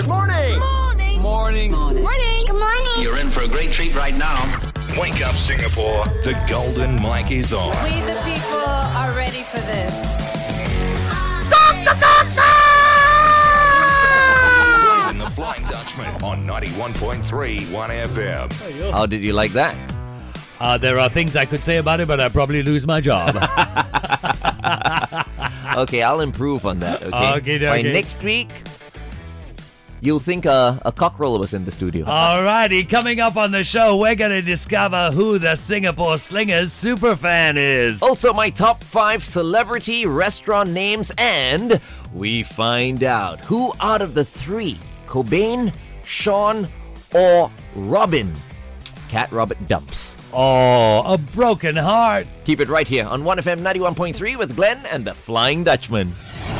Good morning. Morning. Morning. Morning. Good morning. You're in for a great treat right now. Wake up, Singapore. The golden mic is on. We the people are ready for this. Glenn and the Flying Dutchman on 91.3 1FM. How did you like that? There are things I could say about it, but I'd probably lose my job. Okay, I'll improve on that, okay? Okay. By next week, you'll think a cockerel was in the studio. Alrighty, coming up on the show, we're going to discover who the Singapore Slingers superfan is. Also, my top 5 celebrity restaurant names, and we find out who out of the 3, Cobain, Sean, or Robin, Cat Robert dumps. Oh, a broken heart. Keep it right here on 1FM 91.3 with Glenn and the Flying Dutchman.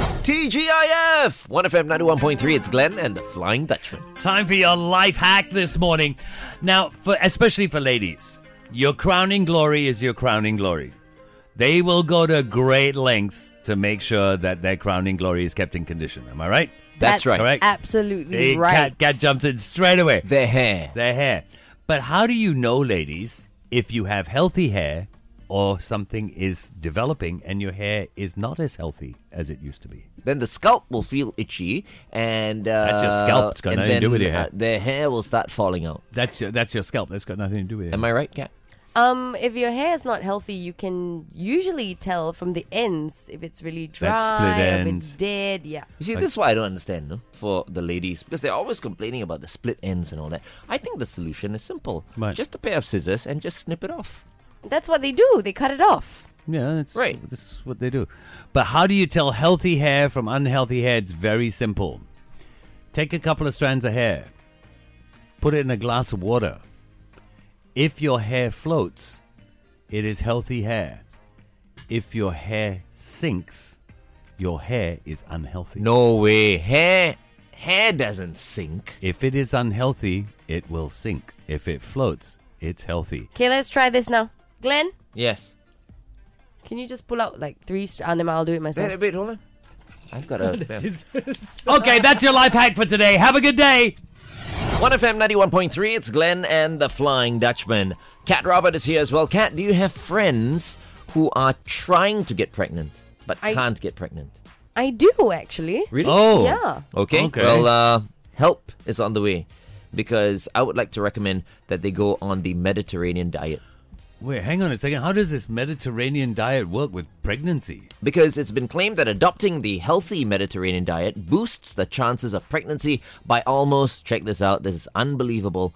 TGIF! 1FM 91.3, it's Glenn and the Flying Dutchman. Time for your life hack this morning. Now, especially for ladies, your crowning glory is your crowning glory. They will go to great lengths to make sure that their crowning glory is kept in condition. Am I right? That's right. Correct. Absolutely right. Cat jumps in straight away. Their hair. Their hair. But how do you know, ladies, if you have healthy hair or something is developing and your hair is not as healthy as it used to be? Then the scalp will feel itchy, and That's your scalp. It's got nothing to do with your hair. Their hair will start falling out. That's your scalp. That's got nothing to do with it. Am I right, Kat? If your hair is not healthy, you can usually tell from the ends if it's really dry, That split if ends. it's dead. Yeah. You see, this is why I don't understand, no? For the ladies, because they're always complaining about the split ends and all that. I think the solution is simple. Right. Just a pair of scissors and just snip it off. That's what they do. They cut it off. Yeah, that's Right. That's what they do. But how do you tell healthy hair from unhealthy hair? It's very simple. Take a couple of strands of hair, put it in a glass of water. If your hair floats, it is healthy hair. If your hair sinks, your hair is unhealthy. No way. Hair doesn't sink. If it is unhealthy, it will sink. If it floats, it's healthy. Okay, let's try this now. Glenn, Yes. can you just pull out like 3 strands? I'll do it myself. Wait, hold on. I've got a... Okay, that's your life hack for today. Have a good day. 1FM 91.3, it's Glenn and the Flying Dutchman. Cat Robert is here as well. Cat, do you have friends who are trying to get pregnant but can't get pregnant? I do, actually. Really? Oh. Yeah. Okay. Okay. Well, help is on the way because I would like to recommend that they go on the Mediterranean diet. Wait, hang on a second. How does this Mediterranean diet work with pregnancy? Because it's been claimed that adopting the healthy Mediterranean diet boosts the chances of pregnancy by almost, check this out, this is unbelievable,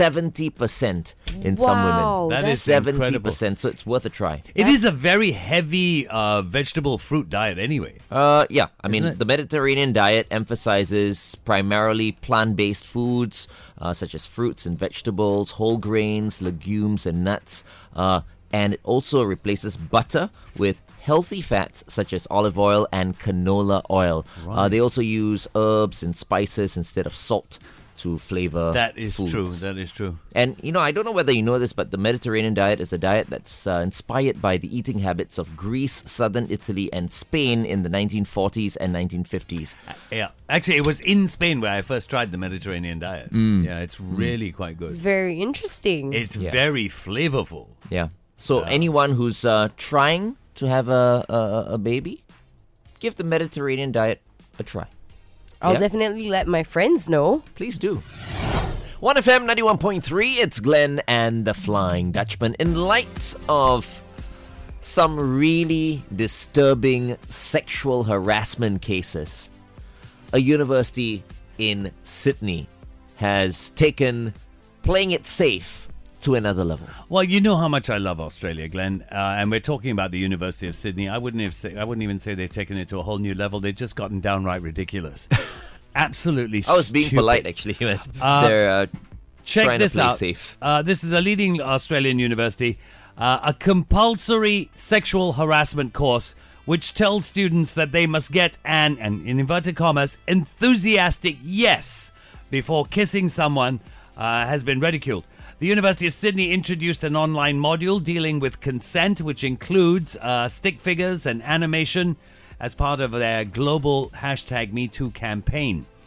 70% in some Wow, women. That is 70%, incredible. so it's worth a try. It is a very heavy vegetable fruit diet anyway. Yeah, I mean, it? the Mediterranean diet emphasizes primarily plant-based foods such as fruits and vegetables, whole grains, legumes, and nuts. And it also replaces butter with healthy fats such as olive oil and canola oil. They also use herbs and spices instead of salt to flavor That is foods. true. That is true. And, I don't know whether you know this, but the Mediterranean diet is a diet that's inspired by the eating habits of Greece, southern Italy, and Spain in the 1940s and 1950s. Yeah. Actually, it was in Spain where I first tried the Mediterranean diet. Yeah, it's really quite good. It's very interesting. It's very flavorful. Yeah. So anyone who's trying to have a baby, give the Mediterranean diet a try. I'll Yeah? definitely let my friends know. Please do. 1FM 91.3, it's Glenn and the Flying Dutchman. In light of some really disturbing sexual harassment cases, a university in Sydney has taken playing it safe to another level. Well, you know how much I love Australia, Glenn, and we're talking about the University of Sydney. I wouldn't even say they've taken it to a whole new level. They've just gotten downright ridiculous. Absolutely I was being stupid. polite, actually. They're Check trying this to play out. safe. This is a leading Australian university, a compulsory sexual harassment course which tells students that they must get an, and in inverted commas, enthusiastic yes before kissing someone has been ridiculed. The University of Sydney introduced an online module dealing with consent, which includes stick figures and animation as part of their global #MeToo campaign.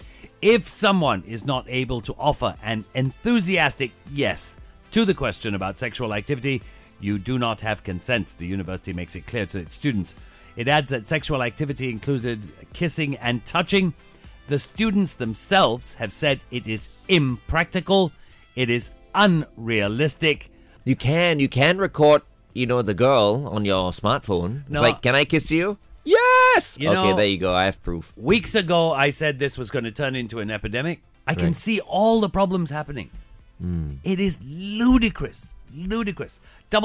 If someone is not able to offer an enthusiastic yes to the question about sexual activity, you do not have consent. The university makes it clear to its students. It adds that sexual activity included kissing and touching. The students themselves have said it is impractical, it is unrealistic. You can record, the girl on your smartphone. It's No. like, can I kiss you? Yes! You Okay, know- there you go. I have proof. Weeks ago, I said this was going to turn into an epidemic. I can see all the problems happening. It is ludicrous. Ludicrous.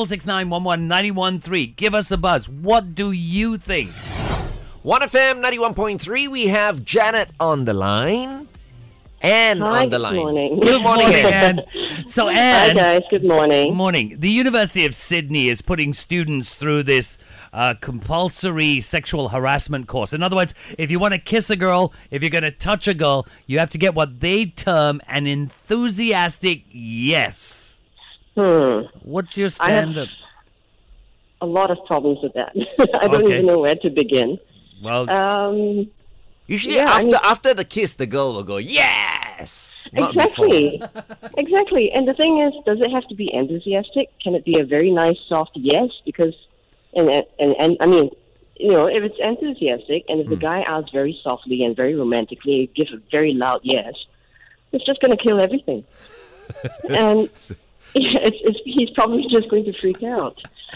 669-11-913. Give us a buzz. What do you think? 1FM 91.3, we have Janet on the line. Anne Hi, on the good line. morning. Good morning, Anne. Anne. So, Hi Anne. guys, good morning. Morning. The University of Sydney is putting students through this compulsory sexual harassment course. In other words, if you want to kiss a girl, if you're going to touch a girl, you have to get what they term an enthusiastic yes. What's your I have standard? a lot of problems with that. I don't Okay. even know where to begin. Well, Usually Yeah, I mean- after the kiss, the girl will go, yes! Not before. Exactly. Exactly. And the thing is, does it have to be enthusiastic? Can it be a very nice, soft yes? Because, and I mean, if it's enthusiastic and if the guy asks very softly and very romantically, give a very loud yes, it's just going to kill everything. And he's probably just going to freak out.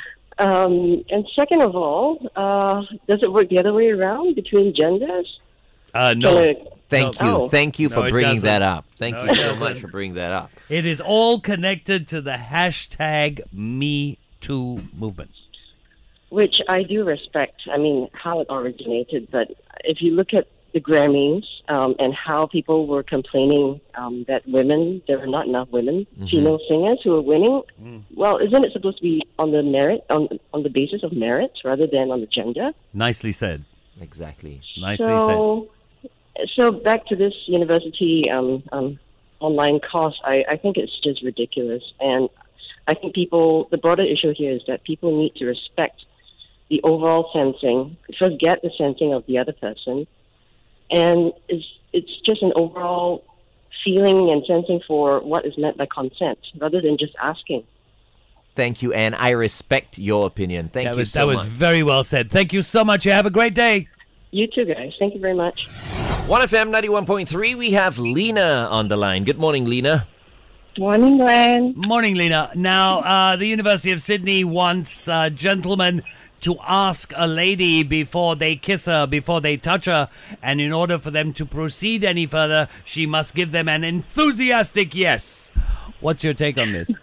And second of all, does it work the other way around between genders? no. Thank you. Oh. Thank you No, for it bringing doesn't. that up. Thank No, you it so doesn't. much for bringing that up. It is all connected to the hashtag #MeToo movement. Which I do respect. I mean, how it originated. But if you look at the Grammys and how people were complaining that there were not enough women, female singers who were winning, well, isn't it supposed to be on the merit, on the basis of merit rather than on the gender? Nicely said. Exactly. Nicely said. So back to this university online course, I think it's just ridiculous. And I think the broader issue here is that people need to respect the overall sensing, first get the sensing of the other person, and it's just an overall feeling and sensing for what is meant by consent, rather than just asking. Thank you, Anne. I respect your opinion. Thank you so that was much. very well said. Thank you so much. You have a great day. You too, guys. Thank you very much. 1FM 91.3, we have Lena on the line. Good morning, Lena. Morning, Glenn. Morning, Lena. Now, the University of Sydney wants gentlemen to ask a lady before they kiss her, before they touch her, and in order for them to proceed any further, she must give them an enthusiastic yes. What's your take on this?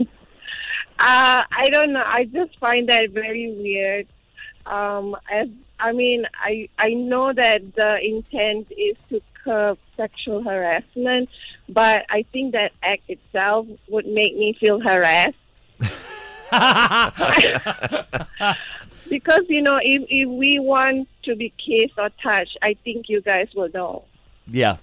I don't know. I just find that very weird. I know that the intent is to curb sexual harassment, but I think that act itself would make me feel harassed. Because, if we want to be kissed or touched, I think you guys will know. Yeah.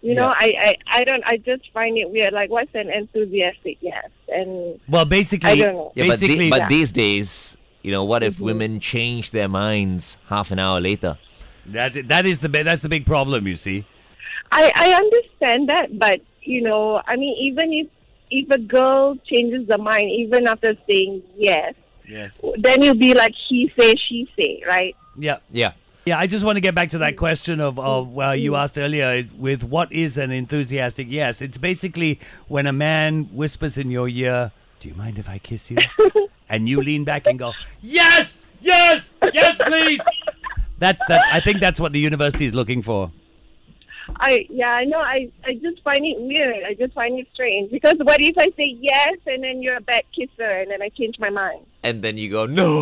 I just find it weird. Like, what's an enthusiastic yes? And Well, basically, I don't know. Yeah, basically, but these days, what if women change their minds half an hour later? that's the big problem. You see. I understand that, but even if a girl changes the mind, even after saying yes, then you'll be like he say, she say, right? Yeah. Yeah. Yeah, I just want to get back to that question of you asked earlier with what is an enthusiastic yes. It's basically when a man whispers in your ear, "Do you mind if I kiss you?" and you lean back and go, "Yes, yes, yes, please." I think that's what the university is looking for. I know. I just find it weird. I just find it strange. Because what if I say yes and then you're a bad kisser and then I change my mind? And then you go, no.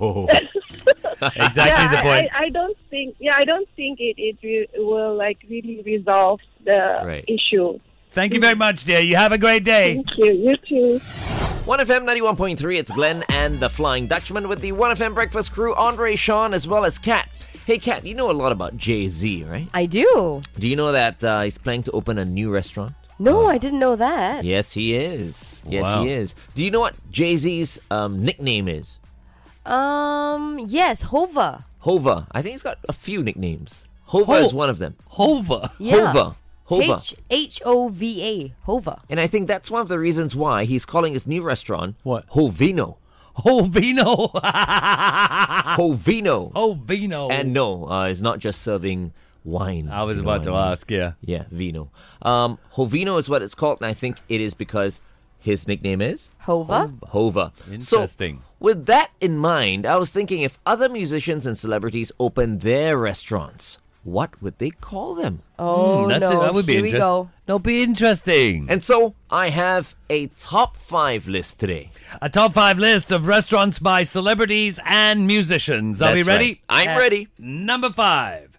Exactly the point. I don't think it will like really resolve the issue. Thank you very much, dear. You have a great day. Thank you. You too. 1FM 91.3, it's Glenn and the Flying Dutchman with the 1FM Breakfast crew, Andre, Sean, as well as Kat. Hey, Kat, you know a lot about Jay-Z, right? I do. Do you know that he's planning to open a new restaurant? No, I didn't know that. Yes, he is. Yes, Wow. he is. Do you know what Jay-Z's nickname is? Yes, Hova. Hova. I think he's got a few nicknames. Hova is one of them. Hover. Yeah. Hova. Hova. Hova. Hova. And I think that's one of the reasons why he's calling his new restaurant What? Hovino. Hovino. Hovino. Hovino. And no, it's not just serving wine. I was you know about to what I mean? ask, yeah. Yeah, vino. Hovino is what it's called, and I think it is because his nickname is Hova. Hova. Interesting. So, with that in mind, I was thinking if other musicians and celebrities open their restaurants, what would they call them? Oh, That's no. it. That would be Here we interesting. go. That'll be interesting. And so, I have a top 5 list today. A top 5 list of restaurants by celebrities and musicians. Are we That's ready? right. I'm ready. Number 5.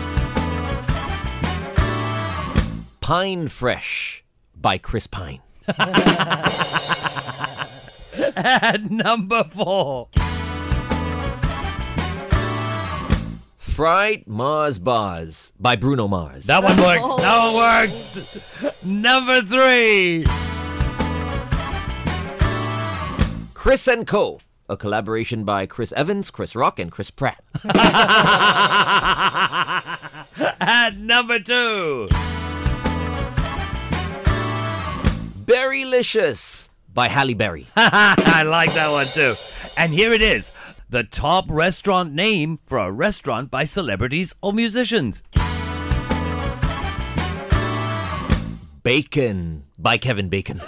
Pine Fresh by Chris Pine. At number 4. Fried Mars Bars by Bruno Mars. That one works. That one works. Number 3. Chris & Co., a collaboration by Chris Evans, Chris Rock, and Chris Pratt. At number 2. Berrylicious by Halle Berry. I like that one too. And here it is. The top restaurant name for a restaurant by celebrities or musicians. Bacon by Kevin Bacon.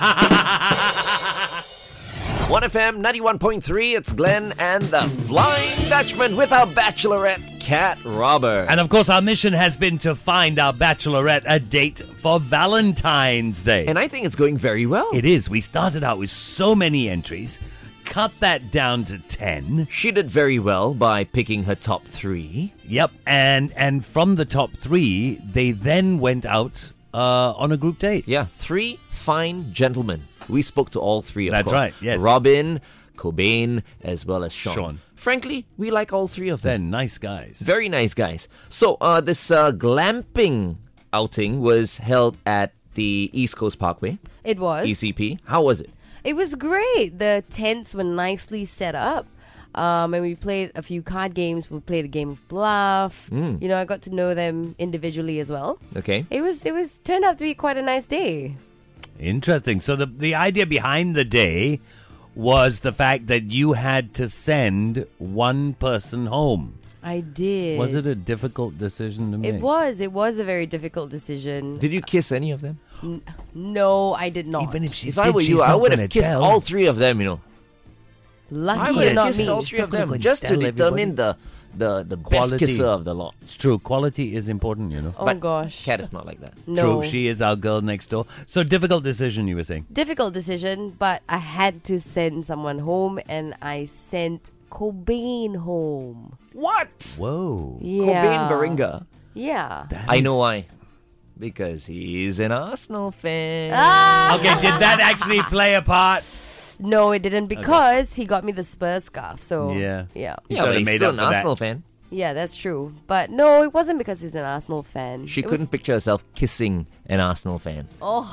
1FM 91.3, it's Glenn and the Flying Dutchman with our bachelorette, Kat Robert. And of course, our mission has been to find our bachelorette a date for Valentine's Day. And I think it's going very well. It is. We started out with so many entries, cut that down to 10. She did very well by picking her top 3. Yep. And from the top 3, they then went out on a group date. Yeah, 3 fine gentlemen. We spoke to all 3, of That's course. right, yes. Robin, Cobain, as well as Sean. Sean. Frankly, we like all 3 of They're them. nice guys. Very nice guys. So, this glamping outing was held at the East Coast Parkway, It was. ECP. How was it? It was great. The tents were nicely set up. And we played a few card games. We played a game of bluff. You know, I got to know them individually as well. Okay. It was turned out to be quite a nice day. Interesting. So the idea behind the day was the fact that you had to send one person home. I did. Was it a difficult decision to make? It was. It was a very difficult decision. Did you kiss any of them? No, I did not. Even if she If did, I were she's you, I not would gonna have kissed tell. all 3 of them, you know. I Lucky would you're have not kissed me. all 3 of Not gonna them go just to tell determine the best Quality. kisser of the lot. It's true. Quality is important, you know. Oh But gosh. Kat is not like that. No. True. She is our girl next door. So difficult decision, you were saying. Difficult decision, but I had to send someone home, and I sent Cobain home. What? Whoa. Yeah. Cobain Baringa. Yeah. That I is- know why. Because he's an Arsenal fan. Ah! Okay, did that actually play a part? No, it didn't, because he got me the Spurs scarf. So Yeah. yeah, You Yeah, should but have he's made still up an for that. Arsenal fan. yeah, that's true. But no, it wasn't because he's an Arsenal fan. She It couldn't was- picture herself kissing an Arsenal fan.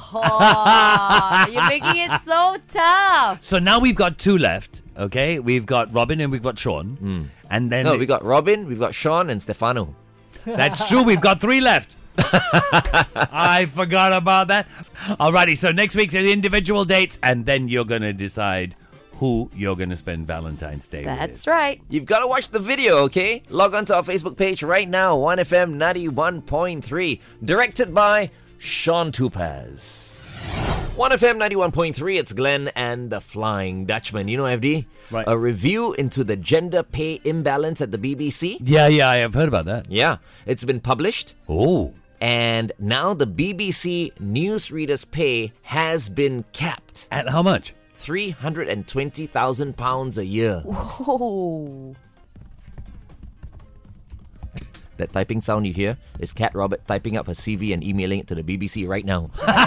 Oh, you're making it so tough. So now we've got 2 left. Okay, we've got Robin and we've got Sean, and then No, we got Robin, we've got Sean, and Stefano. that's true. We've got 3 left. I forgot about that. Alrighty, so next week's the individual dates, and then you're gonna decide who you're gonna spend Valentine's Day That's with. right. You've got to watch the video, okay? Log on to our Facebook page right now, 1FM 91.3, directed by Sean Tupaz. 1FM 91.3, it's Glenn and the Flying Dutchman. You know, FD? Right. A review into the gender pay imbalance at the BBC. Yeah, I have heard about that. Yeah, it's been published. Oh, And now the BBC newsreader's pay has been capped. at how much? £320,000 a year. Oh, That typing sound you hear is Kat Robert typing up her CV and emailing it to the BBC right now.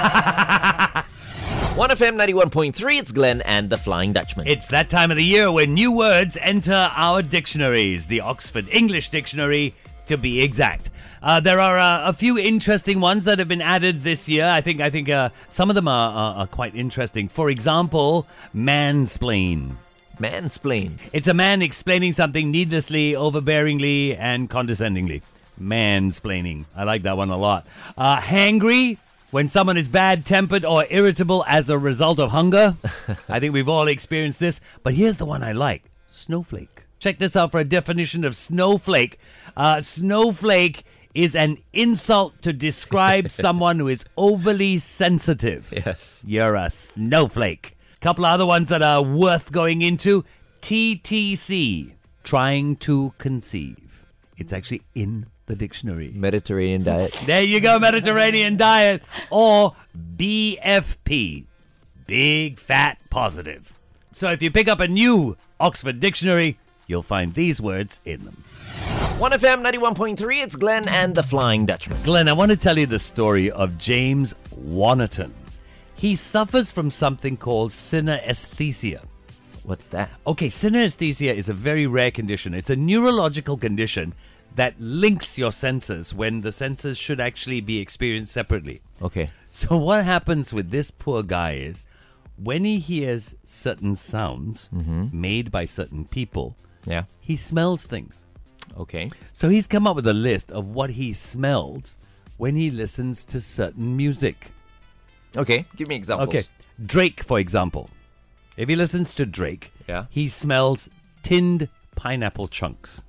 1FM 91.3, it's Glenn and the Flying Dutchman. It's that time of the year when new words enter our dictionaries, the Oxford English Dictionary, to be exact. There are a few interesting ones that have been added this year. I think some of them are quite interesting. For example, mansplain. Mansplain. It's a man explaining something needlessly, overbearingly, and condescendingly. Mansplaining. I like that one a lot. Hangry, when someone is bad-tempered or irritable as a result of hunger. I think we've all experienced this. But here's the one I like. Snowflake. Check this out for a definition of snowflake. Snowflake is an insult to describe someone who is overly sensitive. Yes. You're a snowflake. Couple other ones that are worth going into. TTC, trying to conceive. It's actually in the dictionary. Mediterranean diet. There you go, Mediterranean diet. Or BFP, big fat positive. So if you pick up a new Oxford dictionary, you'll find these words in them. 1FM 91.3, it's Glenn and the Flying Dutchman. Glenn, I want to tell you the story of James Wannerton. He suffers from something called synesthesia. What's that? Okay, synesthesia is a very rare condition. It's a neurological condition that links your senses when the senses should actually be experienced separately. Okay. So what happens with this poor guy is when he hears certain sounds made by certain people, Yeah. he smells things. Okay. So he's come up with a list of what he smells when he listens to certain music. Okay. Give me examples. Okay. Drake, for example. If he listens to Drake, Yeah. he smells tinned pineapple chunks.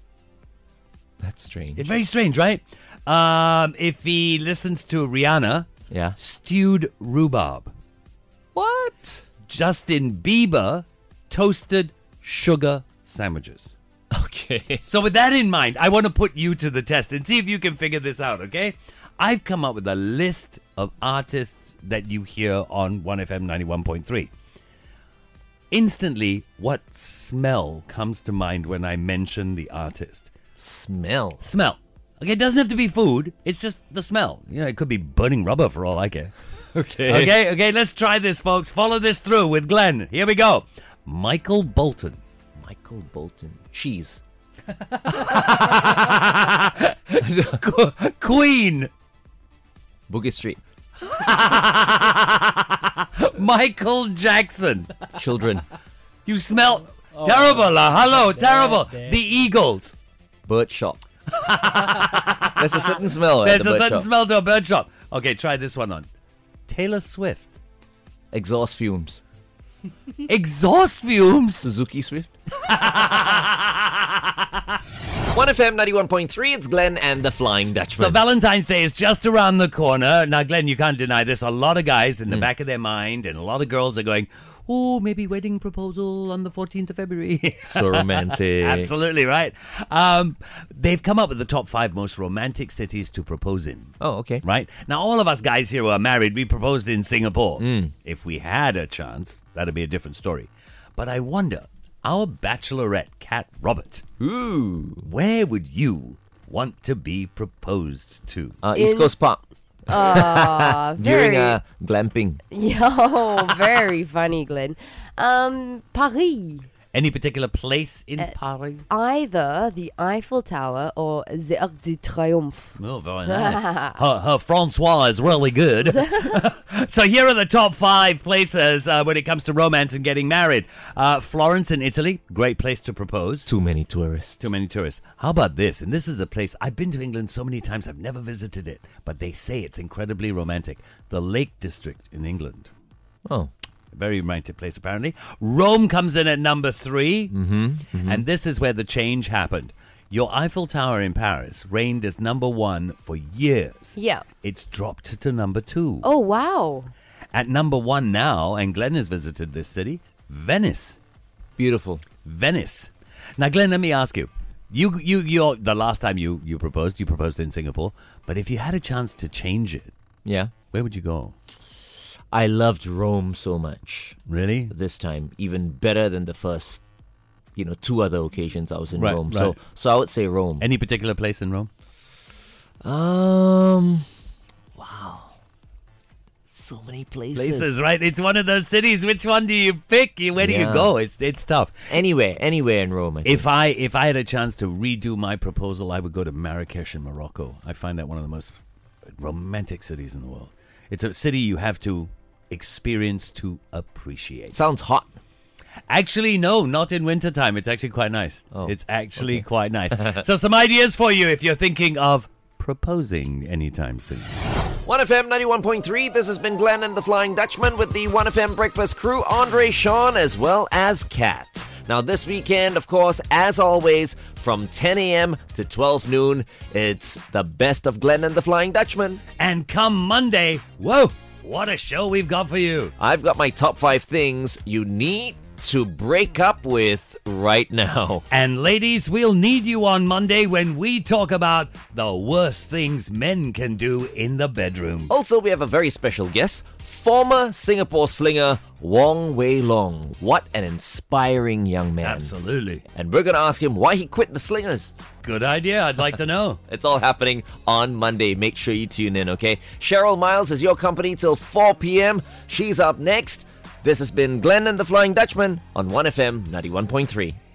That's strange. It's very strange, right? If he listens to Rihanna, Yeah. stewed rhubarb. What? Justin Bieber, toasted sugar sandwiches. Okay. So with that in mind, I want to put you to the test and see if you can figure this out, okay? I've come up with a list of artists that you hear on 1FM 91.3. Instantly, what smell comes to mind when I mention the artist? Smell. Smell. Okay, it doesn't have to be food. It's just the smell. You know, it could be burning rubber for all I care. Okay. Okay, let's try this, folks. Follow this through with Glenn. Here we go. Michael Bolton. Michael Bolton. Cheese. Queen. Boogie Street. Michael Jackson. Children. You smell terrible. Hello, terrible. The Eagles. Bird shop. There's a certain smell There's at the a bird certain shop. smell to a bird shop. Okay, try this one on. Taylor Swift. Exhaust fumes. Exhaust fumes. Suzuki Swift. 1FM 91.3, it's Glenn and the Flying Dutchman. So Valentine's Day is just around the corner. Now, Glenn, you can't deny this. A lot of guys in the back of their mind and a lot of girls are going, oh, maybe wedding proposal on the 14th of February. So romantic. Absolutely, right? They've come up with the top 5 most romantic cities to propose in. Oh, okay. Right? Now, all of us guys here who are married, we proposed in Singapore. If we had a chance, that'd be a different story. But I wonder, our bachelorette, Kat Robert, Ooh. where would you want to be proposed to? East Coast Park. During Very, glamping. very funny, Glenn. Paris. Any particular place in Paris? Either the Eiffel Tower or the Arc de Triomphe. Oh, very nice. her Francois is really good. So here are the top 5 places when it comes to romance and getting married. Florence in Italy, great place to propose. Too many tourists. Too many tourists. How about this? And this is a place, I've been to England so many times, I've never visited it. But they say it's incredibly romantic. The Lake District in England. Oh. Very romantic place, apparently. Rome comes in at number 3. And this is where the change happened. Your Eiffel Tower in Paris reigned as number 1 for years. Yeah. It's dropped to number 2. Oh, wow. At number 1 now, and Glenn has visited this city, Venice. Beautiful. Venice. Now, Glenn, let me ask you. You're the last time you proposed in Singapore. But if you had a chance to change it, Yeah. where would you go? I loved Rome so much Really? this time, even better than the first, 2 other occasions I was in Right, Rome. right. So I would say Rome. Any particular place in Rome? Wow. So many places. Places, right? It's one of those cities. Which one do you pick? Where do you Yeah. go? It's tough. Anywhere in Rome. I think. If I had a chance to redo my proposal, I would go to Marrakesh in Morocco. I find that one of the most romantic cities in the world. It's a city you have to experience to appreciate. Sounds hot. Actually, no, not in wintertime. It's actually quite nice. Oh, it's actually quite nice. So some ideas for you if you're thinking of proposing anytime soon. 1FM 91.3, this has been Glenn and the Flying Dutchman with the 1FM Breakfast crew, Andre, Sean, as well as Kat. Now this weekend, of course, as always, from 10 a.m. to 12 noon, it's the best of Glenn and the Flying Dutchman. And come Monday, whoa, what a show we've got for you. I've got my top 5 things you need to break up with right now. And ladies, we'll need you on Monday when we talk about the worst things men can do in the bedroom. Also, we have a very special guest, former Singapore slinger Wong Wei Long. What an inspiring young man. Absolutely. And we're going to ask him why he quit the slingers. Good idea. I'd like to know. It's all happening on Monday. Make sure you tune in, okay? Cheryl Miles is your company till 4 p.m. She's up next. This has been Glenn and the Flying Dutchman on 1FM 91.3.